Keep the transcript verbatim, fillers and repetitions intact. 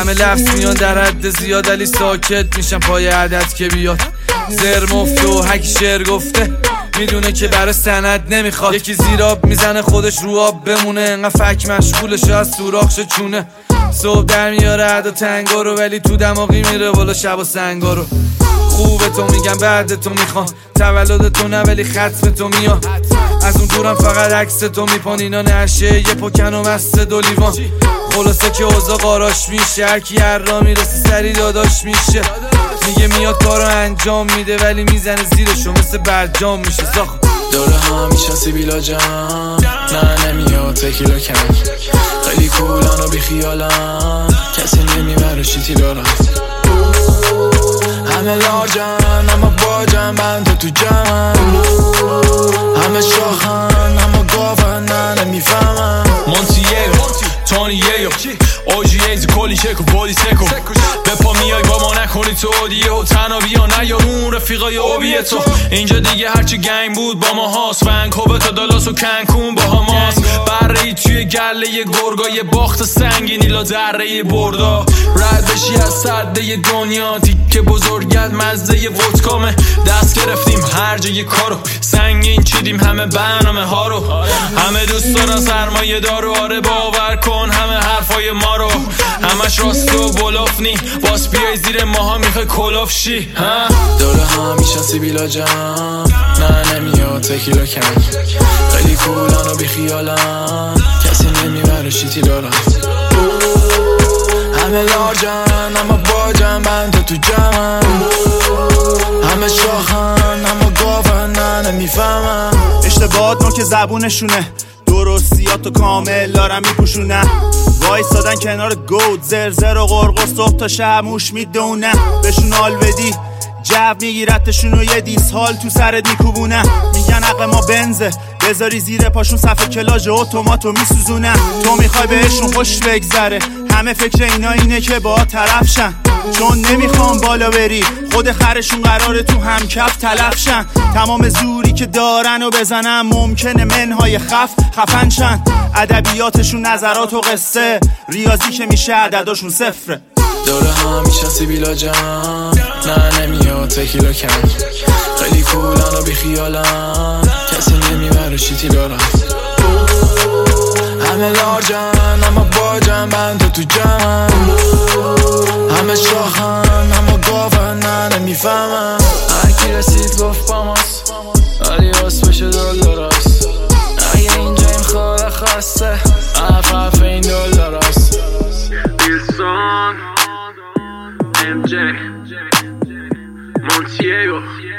همه لفظ میان در حد زیاد ولی ساکت میشم پای عدد که بیاد. زر مفته و هک شعر گفته میدونه که برای سند نمیخواد. یکی زیراب میزنه خودش رو آب بمونه، انقدر فک مشغولش از سوراخش چونه. صبح در میاره عدا تنگا رو ولی تو دماغی میره بالا شب و سنگا رو. خوبه تو میگم بعد تو میخوام، تولد تو نه ولی ختم تو میاد. از اون دورم فقط عکس تو میپان، اینا نشه یه پکن و مست دو لیوان. خلاصه که اوضاع قاراش میشه، هرکی هر را میرسه سری داداش میشه. میگه میاد کارو انجام میده ولی میزنه زیرشو مثل برجام میشه زاخ. دوره ها میشنسی بیلا جان، نه نمیاد تکیلا کن. خیلی کولان و بیخیالن، کسی نمیبره شیتی دارن. همه لارجن اما باجن، بند تو جمعن. همه شاخن اما گاون، نه نمیفهمن. مونتیگو تونیگو اوجیز کلی چکو بودی سکو بپا میای با ما نکنی تو اودیه و تنها بیا نیارون رفیقای اوبیه تو. اینجا دیگه هرچی گنگ بود با ما هاست، ونکوور تا دالاس و کنکون با هماست. برهی توی گله گرگای باخت سنگینی لا دره بردا. رد بشی از سده دنیا تیکه بزرگت مزده ودکامه. دست گرفتیم هر جای کارو سنگین چیدیم همه برنامه ها رو. همه دوست دارن سرمایه دارو، آره باور کن همه حرفای ما رو. همش راست و بلافنی باس بیای زیر ماها میخوای کلاف شی. دوره ها میشنسی بیلا جان، نه نمیاد تکیلا کن. خیلی کولن و بیخیالن، کسی نمیبره شیتی دارن. همه لارجن اما باجن، بند تو جمعن. همه شاخن اما گاون، نه نمیفهمن. اشتباهات نو که زبونشونه، درستیاتو کامل دارن میپوشونه. وایستادن کنار گود زرزر و قرقر صبح تا شب موش میدونه. بهشون حال بدی جو میگیرتشون و یه دیس حال تو سرت میکوبونه. میگن عقل ما بنزه بذاری زیر پاشون صفحه کلاژ اتوماتو میسوزونه. تو میخوای بهشون خوش بگذره، همه فکر اینا اینه که با طرف شن. چون نمیخوام بالا بری خود خرشون قراره تو هم کف تلف شن. تمام زوری که دارن و بزنن ممکنه منهای خف خفن شن. ادبیاتشون نظرات و قصه، ریاضی که میشه عدداشون صفره. دوره ها میشنسی بیلا جان، نه نمیاد تکیلا کن. خیلی کولن و بیخیالن، کسی نمیبره شیتی دارن. همه لارجن اما باجن، بند تو جمعن. همه شاخن اما گاون، نه نمیفهمن. هرکی رسید گفت با ماست ولی راست بشه دلاراست. اگه اینجا این خاره خسته اف اف این دلاراست. Wilson M J Montiego